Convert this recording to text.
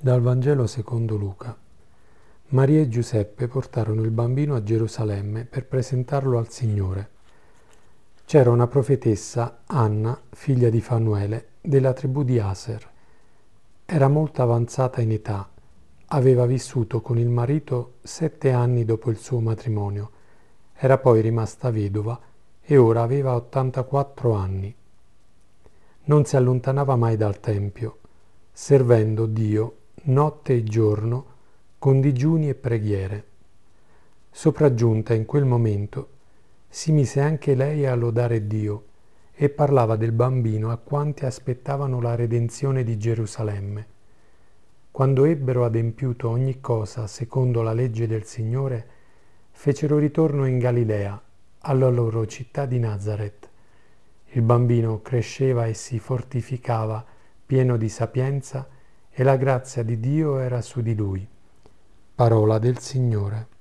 Dal Vangelo secondo Luca. Maria e Giuseppe portarono il bambino a Gerusalemme per presentarlo al Signore. C'era una profetessa, Anna, figlia di Fanuele, della tribù di Aser. Era molto avanzata in età, aveva vissuto con il marito 7 anni dopo il suo matrimonio, era poi rimasta vedova e ora aveva 84 anni. Non si allontanava mai dal Tempio, servendo Dio notte e giorno con digiuni e preghiere. Sopraggiunta in quel momento, si mise anche lei a lodare Dio e parlava del bambino a quanti aspettavano la redenzione di Gerusalemme. Quando ebbero adempiuto ogni cosa secondo la legge del Signore, fecero ritorno in Galilea, alla loro città di Nazaret. Il bambino cresceva e si fortificava, pieno di sapienza, e la grazia di Dio era su di lui. Parola del Signore.